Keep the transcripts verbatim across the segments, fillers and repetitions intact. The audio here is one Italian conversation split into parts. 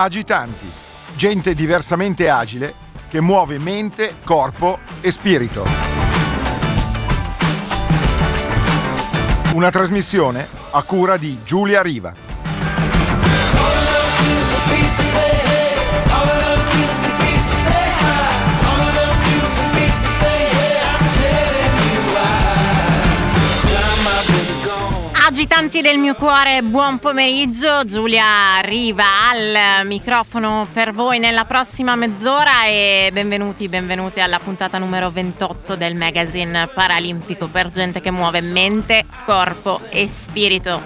Agitanti, gente diversamente agile che muove mente, corpo e spirito. Una trasmissione a cura di Giulia Riva. Agitanti del mio cuore, buon pomeriggio, Giulia Riva al microfono per voi nella prossima mezz'ora e benvenuti, benvenute alla puntata numero ventotto del magazine paralimpico per gente che muove mente, corpo e spirito.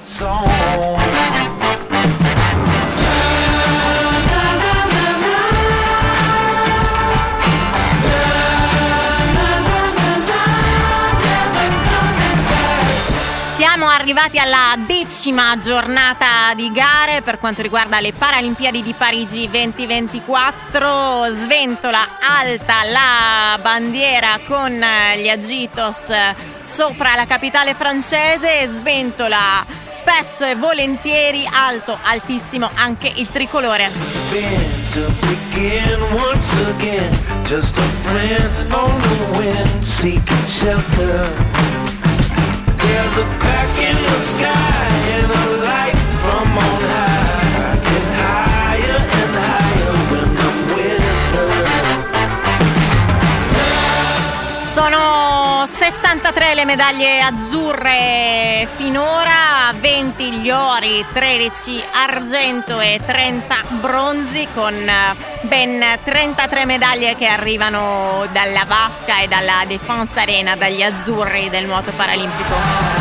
Siamo arrivati alla decima giornata di gare per quanto riguarda le Paralimpiadi di Parigi duemilaventiquattro. Sventola alta la bandiera con gli agitos sopra la capitale francese, sventola spesso e volentieri alto, altissimo anche il tricolore. There's a crack in the sky and a light from on high, and higher and higher when I'm with her. Sono sessantatré le medaglie azzurre finora, venti gli ori, tredici argento e trenta bronzi, con ben trentatré medaglie che arrivano dalla vasca e dalla Défense Arena, dagli azzurri del nuoto paralimpico.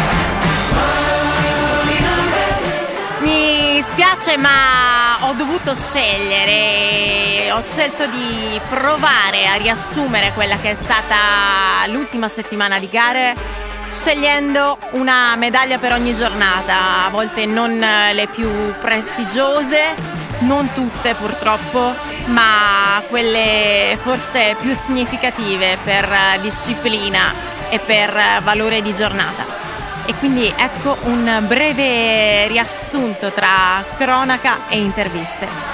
Mi spiace, ma ho dovuto scegliere, ho scelto di provare a riassumere quella che è stata l'ultima settimana di gare, scegliendo una medaglia per ogni giornata, a volte non le più prestigiose, non tutte purtroppo, ma quelle forse più significative per disciplina e per valore di giornata. E quindi ecco un breve riassunto tra cronaca e interviste.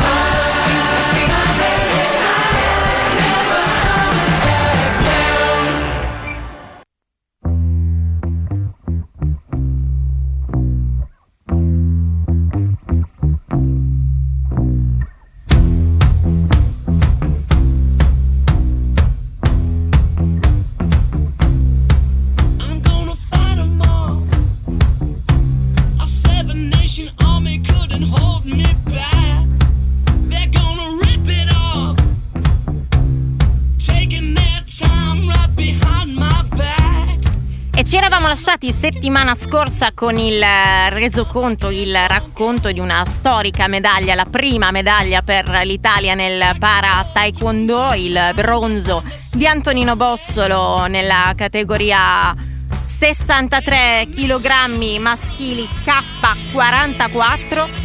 Ci eravamo lasciati settimana scorsa con il resoconto, il racconto di una storica medaglia, la prima medaglia per l'Italia nel para taekwondo, il bronzo di Antonino Bossolo nella categoria sessantatré chilogrammi maschili K quarantaquattro.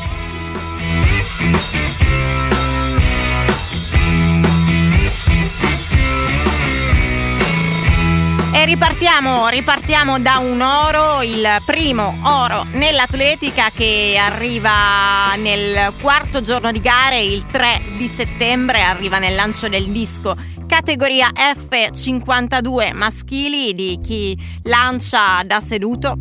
E ripartiamo, ripartiamo da un oro, il primo oro nell'atletica che arriva nel quarto giorno di gare, il tre di settembre, arriva nel lancio del disco categoria F cinquantadue maschili di chi lancia da seduto.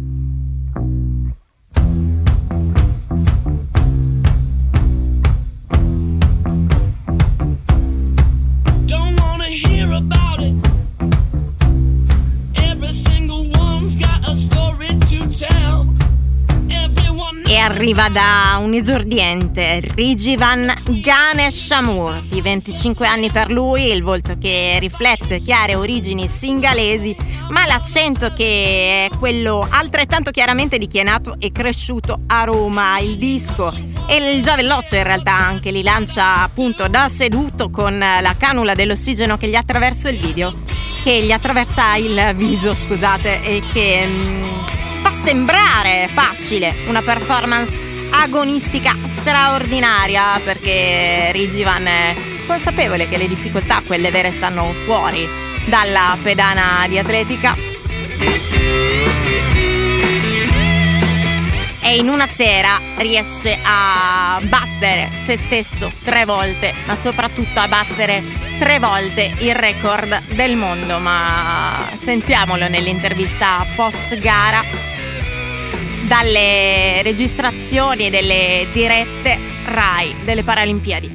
Don't wanna hear about it. E arriva da un esordiente, Rijivan Ganeshamur, di venticinque anni per lui, il volto che riflette chiare origini singalesi, ma l'accento che è quello altrettanto chiaramente di chi è nato e cresciuto a Roma. Il disco e il giavellotto in realtà anche li lancia appunto da seduto, con la canula dell'ossigeno che gli attraversa il video, che gli attraversa il viso, scusate, e che mh, fa sembrare facile, una performance agonistica straordinaria, perché Rijivan è consapevole che le difficoltà, quelle vere, stanno fuori dalla pedana di atletica. e in una sera riesce a battere se stesso tre volte, ma soprattutto a battere tre volte il record del mondo. Ma sentiamolo nell'intervista post gara dalle registrazioni delle dirette Rai delle Paralimpiadi.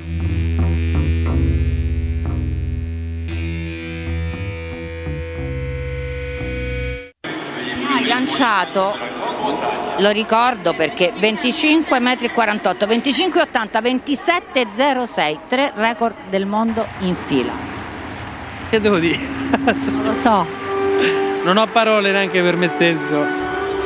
Hai lanciato, lo ricordo perché venticinque metri e quarantotto, venticinque ottanta, ventisette zero sei, tre record del mondo in fila. Che devo dire? Non lo so. Non ho parole neanche per me stesso.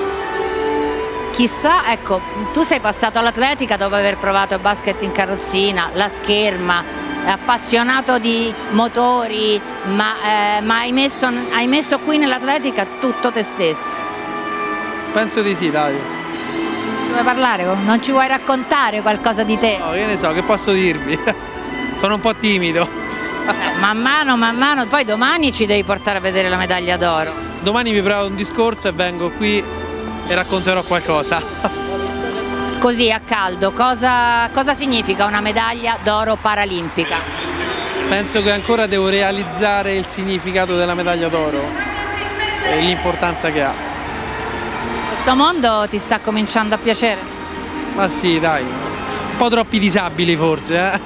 Chissà, ecco, tu sei passato all'atletica dopo aver provato il basket in carrozzina, la scherma, appassionato di motori, ma, eh, ma hai, messo, hai messo qui nell'atletica tutto te stesso. Penso di sì, dai. Ci vuoi parlare? Non ci vuoi raccontare qualcosa di te? No, che ne so, che posso dirvi? Sono un po' timido. Eh, man mano, man mano, poi domani ci devi portare a vedere la medaglia d'oro. Domani mi preparo un discorso e vengo qui e racconterò qualcosa. Così a caldo, cosa, cosa significa una medaglia d'oro paralimpica? Penso che ancora devo realizzare il significato della medaglia d'oro e l'importanza che ha. Questo mondo ti sta cominciando a piacere? Ma sì, dai, un po' troppi disabili forse, eh?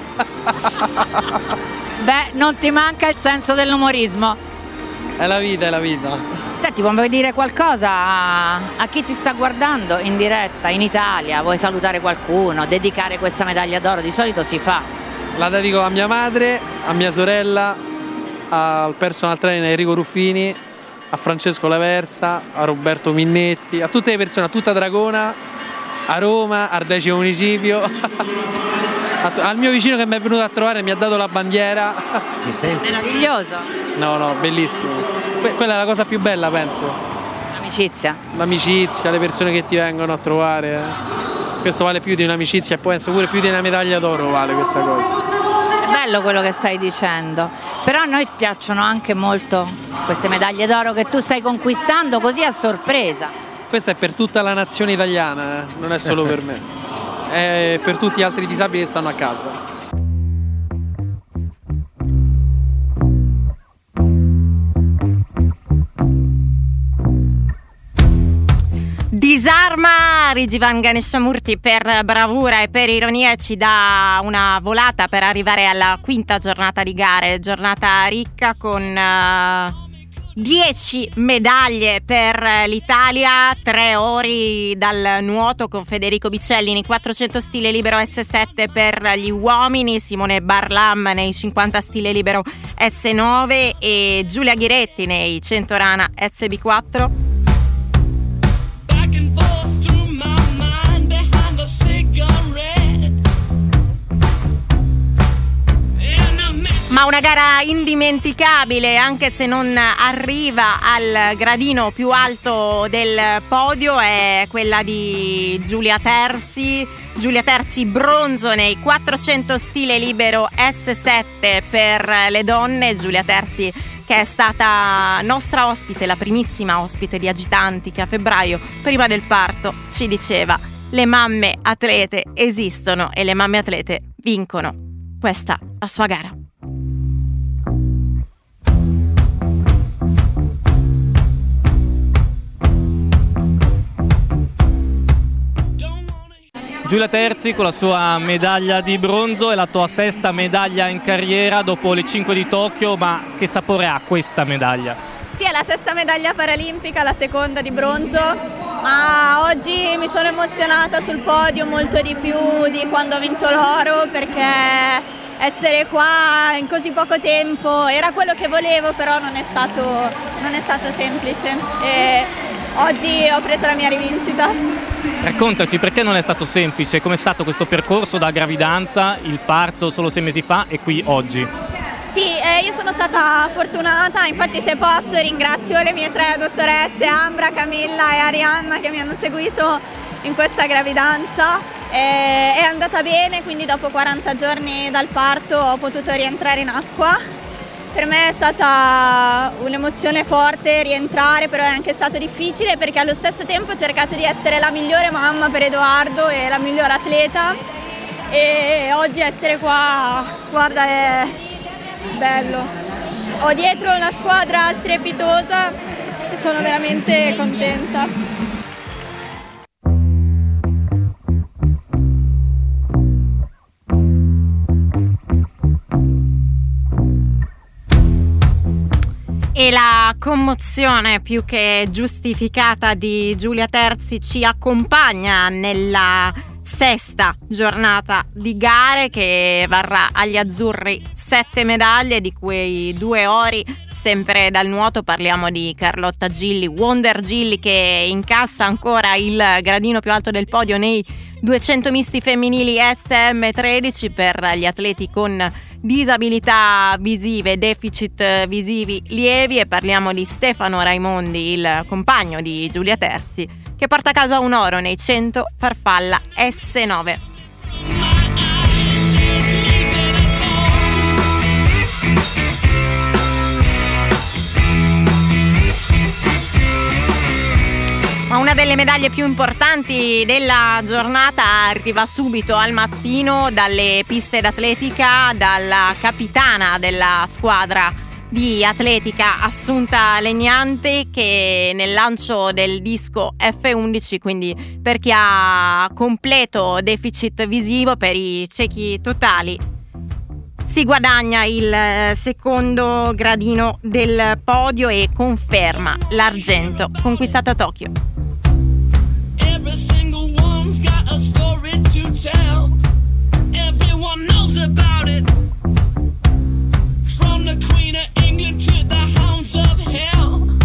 Beh, non ti manca il senso dell'umorismo. È la vita, è la vita. Senti, vuoi dire qualcosa a, a chi ti sta guardando in diretta in Italia? Vuoi salutare qualcuno, dedicare questa medaglia d'oro? Di solito si fa. La dedico a mia madre, a mia sorella, al personal trainer Enrico Ruffini, a Francesco Laversa, a Roberto Minnetti, a tutte le persone, a tutta Dragona, a Roma, al decimo municipio, al mio vicino che mi è venuto a trovare e mi ha dato la bandiera. Meraviglioso. No, no, bellissimo. Que- quella è la cosa più bella, penso. L'amicizia. L'amicizia, le persone che ti vengono a trovare. Eh. Questo vale più di un'amicizia e poi penso pure più di una medaglia d'oro vale questa cosa. È bello quello che stai dicendo, però a noi piacciono anche molto queste medaglie d'oro che tu stai conquistando così a sorpresa. Questa è per tutta la nazione italiana, eh? Non è solo per me, è per tutti gli altri disabili che stanno a casa. Disarma Rijivan Ganeshamurthy per bravura e per ironia e ci dà una volata per arrivare alla quinta giornata di gare, giornata ricca con dieci uh, medaglie per l'Italia, tre ori dal nuoto con Federico Bicelli nei quattrocento stile libero S sette per gli uomini, Simone Barlam nei cinquanta stile libero S nove e Giulia Ghiretti nei cento rana S B quattro. Ma una gara indimenticabile, anche se non arriva al gradino più alto del podio, è quella di Giulia Terzi. Giulia Terzi bronzo nei quattrocento stile libero S sette per le donne. Giulia Terzi che è stata nostra ospite, la primissima ospite di Agitanti, che a febbraio, prima del parto, ci diceva: le mamme atlete esistono e le mamme atlete vincono. Questa è la sua gara. Giulia Terzi con la sua medaglia di bronzo, è la tua sesta medaglia in carriera dopo le cinque di Tokyo, ma che sapore ha questa medaglia? Sì, è la sesta medaglia paralimpica, la seconda di bronzo, ma oggi mi sono emozionata sul podio molto di più di quando ho vinto l'oro, perché essere qua in così poco tempo era quello che volevo, però non è stato, non è stato semplice e oggi ho preso la mia rivincita. Raccontaci perché non è stato semplice, com'è stato questo percorso da gravidanza, il parto solo sei mesi fa e qui oggi? Sì, eh, io sono stata fortunata, infatti se posso ringrazio le mie tre dottoresse, Ambra, Camilla e Arianna, che mi hanno seguito in questa gravidanza. Eh, è andata bene, quindi dopo quaranta giorni dal parto ho potuto rientrare in acqua Per me è stata un'emozione forte rientrare, però è anche stato difficile perché allo stesso tempo ho cercato di essere la migliore mamma per Edoardo e la migliore atleta, e oggi essere qua, guarda, è bello. Ho dietro una squadra strepitosa e sono veramente contenta. E la commozione più che giustificata di Giulia Terzi ci accompagna nella sesta giornata di gare, che varrà agli azzurri sette medaglie, di cui due ori sempre dal nuoto. Parliamo di Carlotta Gilli, Wonder Gilli, che incassa ancora il gradino più alto del podio nei duecento misti femminili S M tredici per gli atleti con disabilità visive, deficit visivi lievi, e parliamo di Stefano Raimondi, il compagno di Giulia Terzi, che porta a casa un oro nei cento farfalla S nove. Ma una delle medaglie più importanti della giornata arriva subito al mattino dalle piste d'atletica, dalla capitana della squadra di atletica Assunta Legnante, che nel lancio del disco F undici, quindi per chi ha completo deficit visivo, per i ciechi totali, si guadagna il secondo gradino del podio e conferma l'argento conquistato a Tokyo. Every single one's got a story to tell. Everyone knows about it. From the Queen of England to the Hounds of Hell.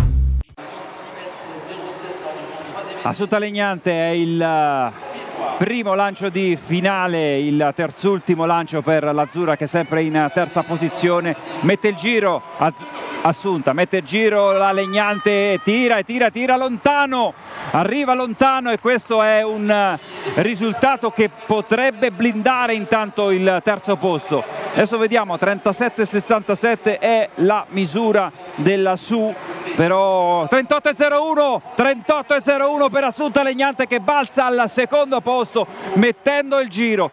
Assunta Legnante è il primo lancio di finale, il terzultimo lancio per l'Azzurra, che è sempre in terza posizione. Mette il giro Assunta, mette il giro la Legnante, tira e tira, tira lontano, arriva lontano, e questo è un risultato che potrebbe blindare intanto il terzo posto. Adesso vediamo, trentasette sessantasette è la misura della Su, però trentotto zero uno, trentotto zero uno per Assunta Legnante, che balza al secondo posto mettendo il giro.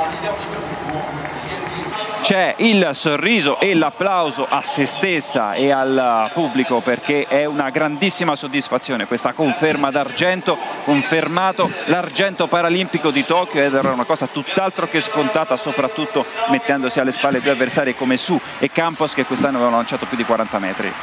C'è il sorriso e l'applauso a se stessa e al pubblico, perché è una grandissima soddisfazione questa conferma d'argento, confermato l'argento paralimpico di Tokyo, ed era una cosa tutt'altro che scontata, soprattutto mettendosi alle spalle due avversari come Su e Campos, che quest'anno avevano lanciato più di quaranta metri.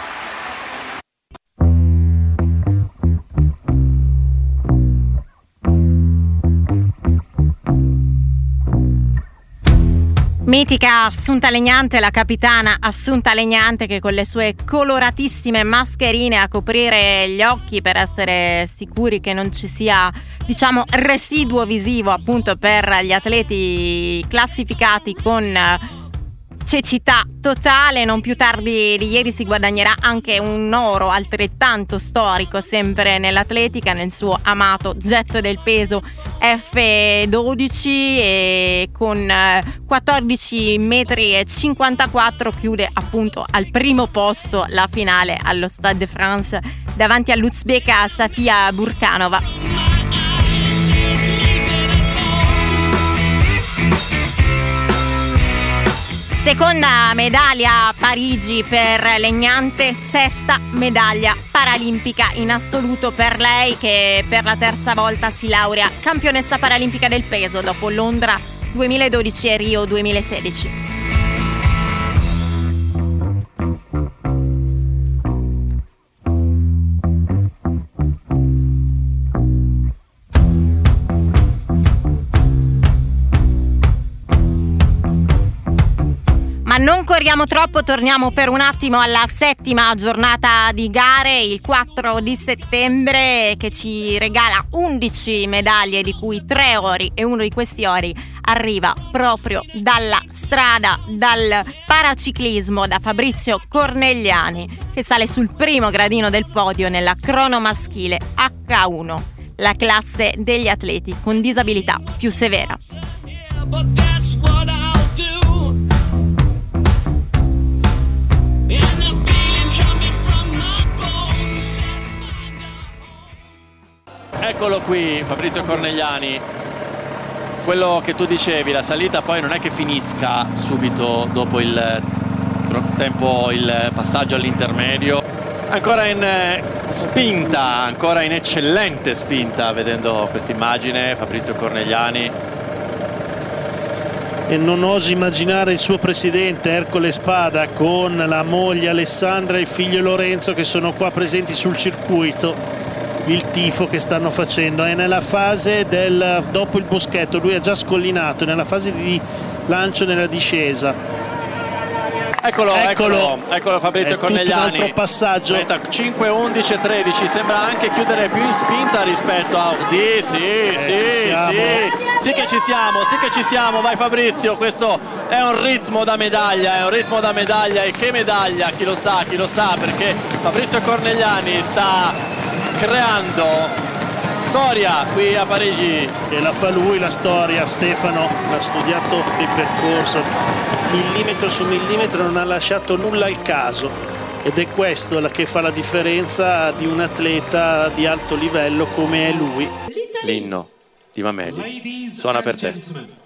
Mitica Assunta Legnante, la capitana Assunta Legnante, che con le sue coloratissime mascherine a coprire gli occhi per essere sicuri che non ci sia, diciamo, residuo visivo appunto per gli atleti classificati con cecità totale, non più tardi di ieri si guadagnerà anche un oro altrettanto storico sempre nell'atletica, nel suo amato getto del peso F dodici, e con quattordici metri e cinquantaquattro chiude appunto al primo posto la finale allo Stade de France davanti all'uzbeka Safia Burkanova. Seconda medaglia a Parigi per Legnante, sesta medaglia paralimpica in assoluto per lei, che per la terza volta si laurea campionessa paralimpica del peso dopo Londra duemiladodici e Rio duemilasedici. Non corriamo troppo, torniamo per un attimo alla settima giornata di gare, il quattro di settembre, che ci regala undici medaglie, di cui tre ori, e uno di questi ori arriva proprio dalla strada, dal paraciclismo, da Fabrizio Cornegliani, che sale sul primo gradino del podio nella crono maschile H uno, la classe degli atleti con disabilità più severa. Eccolo qui Fabrizio Cornegliani. Quello che tu dicevi, la salita poi non è che finisca subito dopo il tempo, il passaggio all'intermedio, ancora in spinta, ancora in eccellente spinta, vedendo questa immagine Fabrizio Cornegliani. E non oso immaginare il suo presidente Ercole Spada con la moglie Alessandra e il figlio Lorenzo che sono qua presenti sul circuito. Il tifo che stanno facendo è nella fase del dopo il boschetto, lui ha già scollinato, nella fase di lancio nella discesa. Eccolo, eccolo, eccolo, eccolo Fabrizio è Cornegliani. Tutto un altro passaggio. cinque undici e tredici, sembra anche chiudere più in spinta rispetto a Ordi. Sì, eh, sì, sì, sì che ci siamo, sì che ci siamo. Vai Fabrizio, questo è un ritmo da medaglia, è un ritmo da medaglia. E che medaglia, chi lo sa, chi lo sa, perché Fabrizio Cornegliani sta creando storia qui a Parigi. E la fa lui la storia, Stefano ha studiato il percorso millimetro su millimetro, non ha lasciato nulla al caso, ed è questo che fa la differenza di un atleta di alto livello come è lui. L'inno di Mameli suona per te.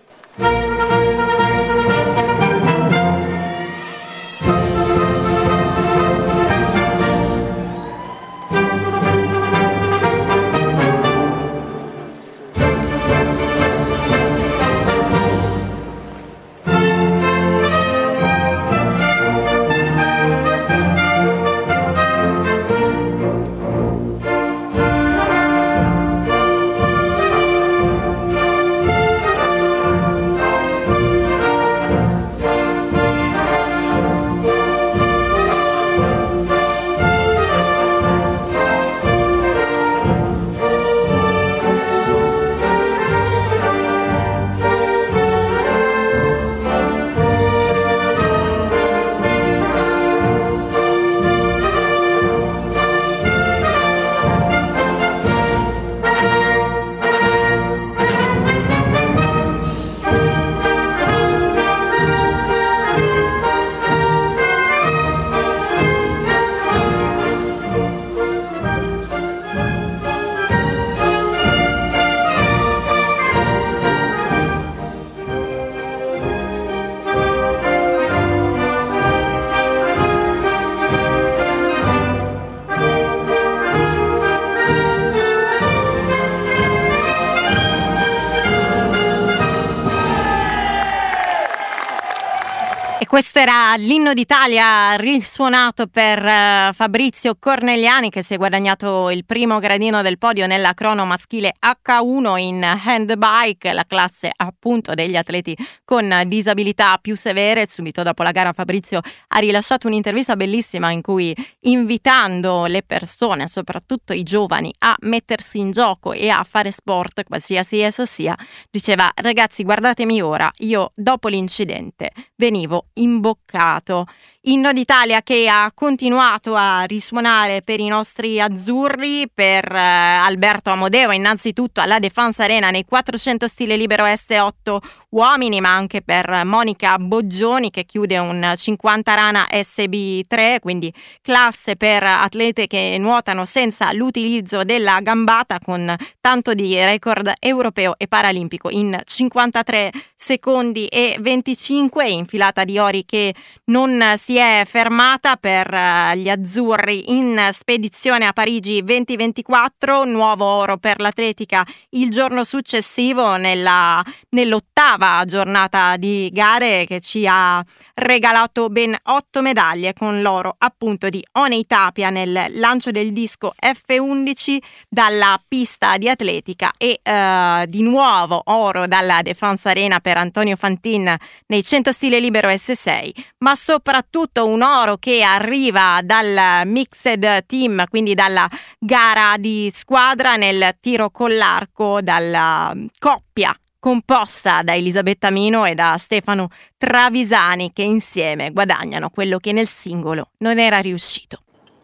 Questo era l'inno d'Italia risuonato per uh, Fabrizio Cornegliani, che si è guadagnato il primo gradino del podio nella crono maschile acca uno in handbike, la classe appunto degli atleti con disabilità più severe. Subito dopo la gara Fabrizio ha rilasciato un'intervista bellissima in cui, invitando le persone, soprattutto i giovani, a mettersi in gioco e a fare sport, qualsiasi esso sia, diceva: ragazzi, guardatemi ora, io dopo l'incidente venivo imboccato. Inno d'Italia che ha continuato a risuonare per i nostri azzurri, per eh, Alberto Amodeo innanzitutto alla Défense Arena nei quattrocento stile libero esse otto uomini, ma anche per Monica Boggioni che chiude un cinquanta rana esse bi tre, quindi classe per atlete che nuotano senza l'utilizzo della gambata, con tanto di record europeo e paralimpico in cinquantatré secondi e venticinque, infilata di ori che non si è fermata per gli azzurri in spedizione a Parigi duemilaventiquattro, nuovo oro per l'atletica il giorno successivo nella, nell'ottava giornata di gare, che ci ha regalato ben otto medaglie, con l'oro appunto di Oney Tapia nel lancio del disco effe undici dalla pista di atletica e eh, di nuovo oro dalla Défense Arena per Antonio Fantin nei cento stile libero esse sei, ma soprattutto un oro che arriva dal mixed team, quindi dalla gara di squadra nel tiro con l'arco, dalla coppia composta da Elisabetta Mino e da Stefano Travisani, che insieme guadagnano quello che nel singolo non era riuscito.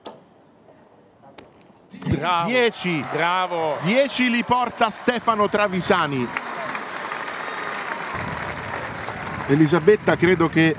dieci, bravo. dieci li porta Stefano Travisani. Elisabetta credo che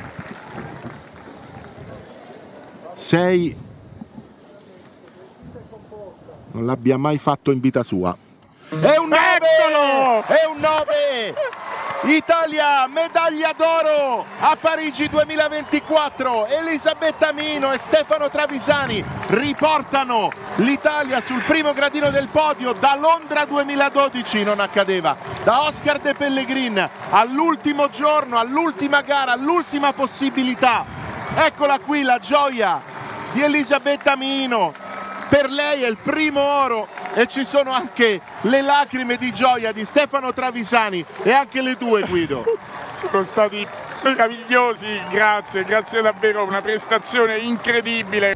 sei non l'abbia mai fatto in vita sua. È un nove! È un nove! Italia, medaglia d'oro a Parigi duemilaventiquattro. Elisabetta Mino e Stefano Travisani riportano l'Italia sul primo gradino del podio. Da Londra duemiladodici non accadeva. Da Oscar De Pellegrin all'ultimo giorno, all'ultima gara, all'ultima possibilità. Eccola qui la gioia di Elisabetta Mino. Per lei è il primo oro. E ci sono anche le lacrime di gioia di Stefano Travisani e anche le tue, Guido. Sono stati meravigliosi, grazie, grazie davvero, una prestazione incredibile.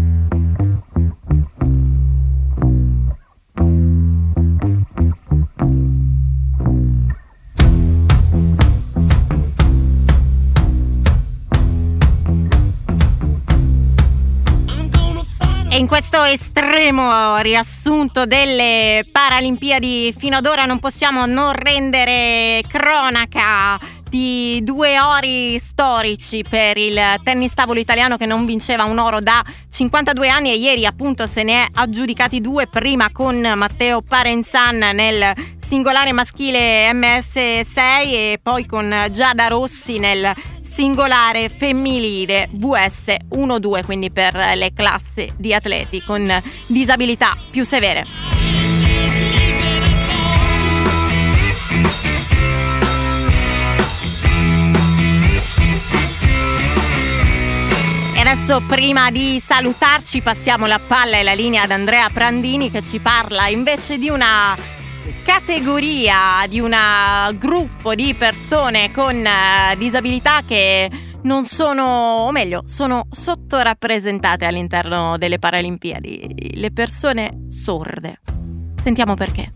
E in questo estremo riassunto delle Paralimpiadi fino ad ora non possiamo non rendere cronaca di due ori storici per il tennis tavolo italiano che non vinceva un oro da cinquantadue anni, e ieri appunto se ne è aggiudicati due, prima con Matteo Parenzan nel singolare maschile M S sei e poi con Giada Rossi nel singolare femminile V S uno due, quindi per le classi di atleti con disabilità più severe. E adesso, prima di salutarci, passiamo la palla e la linea ad Andrea Prandini, che ci parla invece di una categoria, di un gruppo di persone con uh, disabilità che non sono, o meglio, sono sottorappresentate all'interno delle Paralimpiadi, le persone sorde. Sentiamo perché.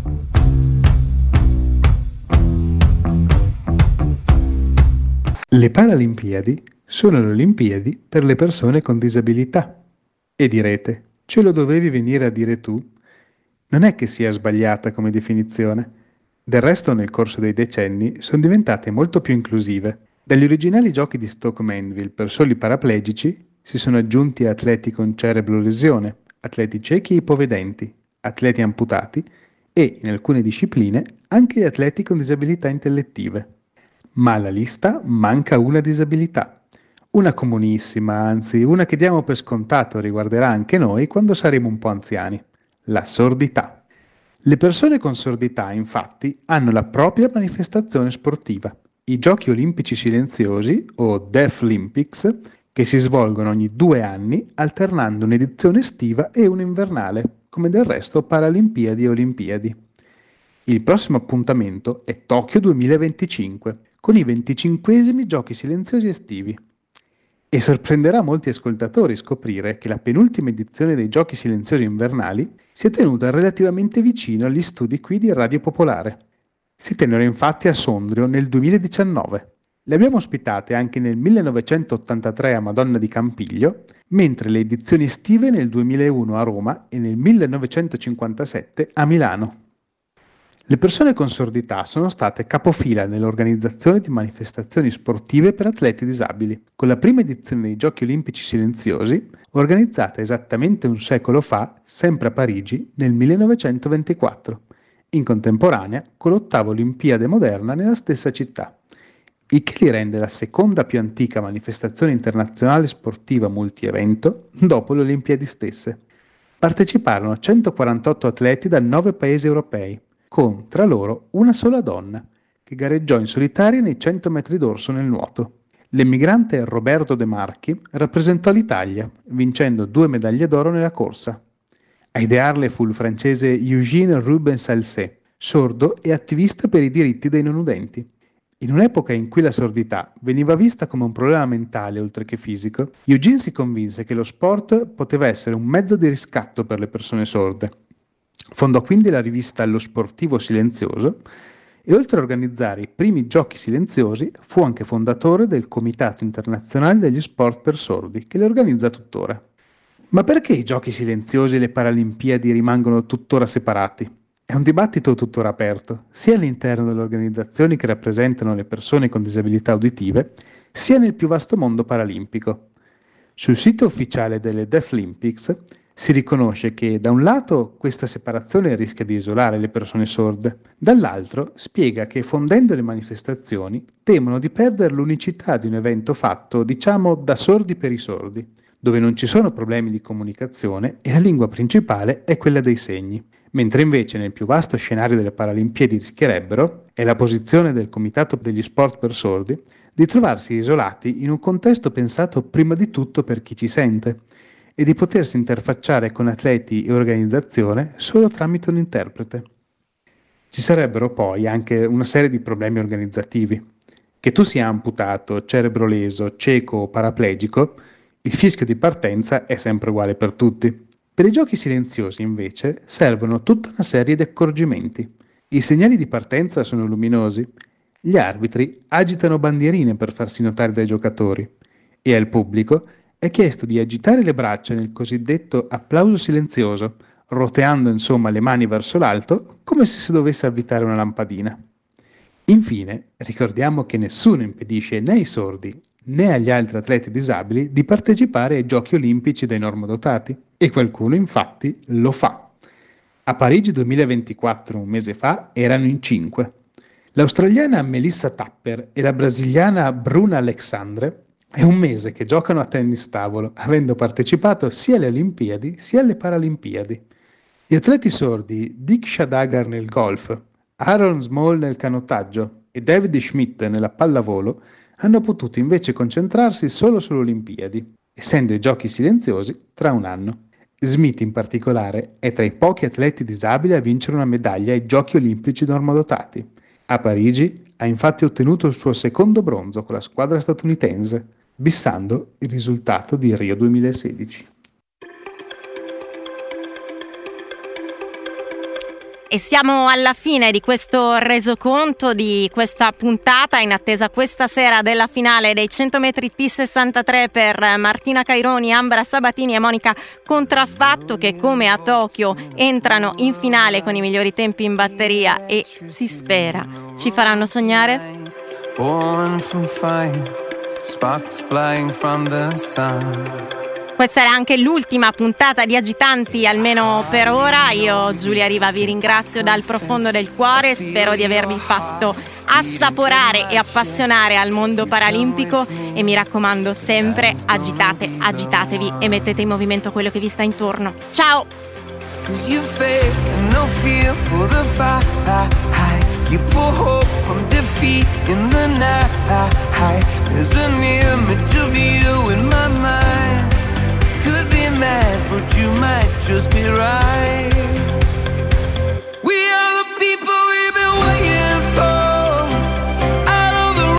Le Paralimpiadi sono le Olimpiadi per le persone con disabilità. E direte, ce lo dovevi venire a dire tu? Non è che sia sbagliata come definizione. Del resto, nel corso dei decenni sono diventate molto più inclusive. Dagli originali giochi di Stoke Mandeville per soli paraplegici si sono aggiunti atleti con cerebrolesione, atleti ciechi e ipovedenti, atleti amputati e, in alcune discipline, anche atleti con disabilità intellettive. Ma alla lista manca una disabilità. Una comunissima, anzi una che diamo per scontato riguarderà anche noi quando saremo un po' anziani. La sordità. Le persone con sordità, infatti, hanno la propria manifestazione sportiva, i Giochi Olimpici Silenziosi, o Deaflympics, che si svolgono ogni due anni alternando un'edizione estiva e un'invernale, come del resto Paralimpiadi e Olimpiadi. Il prossimo appuntamento è Tokyo duemilaventicinque, con i venticinquesimi Giochi Silenziosi estivi. E sorprenderà molti ascoltatori scoprire che la penultima edizione dei Giochi Silenziosi invernali si è tenuta relativamente vicino agli studi qui di Radio Popolare. Si tennero infatti a Sondrio nel duemiladiciannove. Le abbiamo ospitate anche nel millenovecentottantatré a Madonna di Campiglio, mentre le edizioni estive nel duemilauno a Roma e nel millenovecentocinquantasette a Milano. Le persone con sordità sono state capofila nell'organizzazione di manifestazioni sportive per atleti disabili, con la prima edizione dei Giochi Olimpici Silenziosi, organizzata esattamente un secolo fa, sempre a Parigi, nel millenovecentoventiquattro, in contemporanea con l'ottava Olimpiade moderna nella stessa città, il che li rende la seconda più antica manifestazione internazionale sportiva multievento dopo le Olimpiadi stesse. Parteciparono centoquarantotto atleti da nove paesi europei, con, tra loro, una sola donna, che gareggiò in solitaria nei cento metri d'orso nel nuoto. L'emigrante Roberto De Marchi rappresentò l'Italia, vincendo due medaglie d'oro nella corsa. A idearle fu il francese Eugène Rubens-Alcé, sordo e attivista per i diritti dei non udenti. In un'epoca in cui la sordità veniva vista come un problema mentale oltre che fisico, Eugène si convinse che lo sport poteva essere un mezzo di riscatto per le persone sorde. Fondò quindi la rivista Lo Sportivo Silenzioso e, oltre a organizzare i primi Giochi Silenziosi, fu anche fondatore del Comitato Internazionale degli Sport per Sordi, che li organizza tuttora. Ma perché i Giochi Silenziosi e le Paralimpiadi rimangono tuttora separati? È un dibattito tuttora aperto, sia all'interno delle organizzazioni che rappresentano le persone con disabilità uditive, sia nel più vasto mondo paralimpico. Sul sito ufficiale delle Deaflympics Si riconosce che da un lato questa separazione rischia di isolare le persone sorde, dall'altro spiega che fondendo le manifestazioni temono di perdere l'unicità di un evento fatto, diciamo, da sordi per i sordi, dove non ci sono problemi di comunicazione e la lingua principale è quella dei segni, mentre invece nel più vasto scenario delle Paralimpiadi rischierebbero, è la posizione del Comitato degli Sport per Sordi, di trovarsi isolati in un contesto pensato prima di tutto per chi ci sente, e di potersi interfacciare con atleti e organizzazione solo tramite un interprete. Ci sarebbero poi anche una serie di problemi organizzativi. Che tu sia amputato, cerebro leso, cieco o paraplegico, il fischio di partenza è sempre uguale per tutti. Per i giochi silenziosi, invece, servono tutta una serie di accorgimenti. I segnali di partenza sono luminosi, gli arbitri agitano bandierine per farsi notare dai giocatori e al pubblico è chiesto di agitare le braccia nel cosiddetto applauso silenzioso, roteando insomma le mani verso l'alto come se si dovesse avvitare una lampadina. Infine, ricordiamo che nessuno impedisce né ai sordi né agli altri atleti disabili di partecipare ai Giochi Olimpici dei normodotati, e qualcuno infatti lo fa. A Parigi duemilaventiquattro, un mese fa, erano in cinque. L'australiana Melissa Tapper e la brasiliana Bruna Alexandre è un mese che giocano a tennis tavolo, avendo partecipato sia alle Olimpiadi sia alle Paralimpiadi. Gli atleti sordi Dick Shadagar nel golf, Aaron Small nel canottaggio e David Schmidt nella pallavolo hanno potuto invece concentrarsi solo sulle Olimpiadi, essendo i giochi silenziosi tra un anno. Smith in particolare è tra i pochi atleti disabili a vincere una medaglia ai Giochi Olimpici normodotati. A Parigi ha infatti ottenuto il suo secondo bronzo con la squadra statunitense, bissando il risultato di Rio duemilasedici. E siamo alla fine di questo resoconto di questa puntata, in attesa questa sera della finale dei cento metri T sessantatré per Martina Caironi, Ambra Sabatini e Monica Contraffatto, che come a Tokyo entrano in finale con i migliori tempi in batteria e si spera ci faranno sognare. Born from fire, sparks flying from the sun. Questa era anche l'ultima puntata di Agitanti, almeno per ora. Io, Giulia Riva, vi ringrazio dal profondo del cuore, spero di avervi fatto assaporare e appassionare al mondo paralimpico e mi raccomando sempre agitate, agitatevi e mettete in movimento quello che vi sta intorno. Ciao! You faith and no fear for the fight. You pull hope from defeat in the night. There's an image of you in my mind. Could be mad, but you might just be right.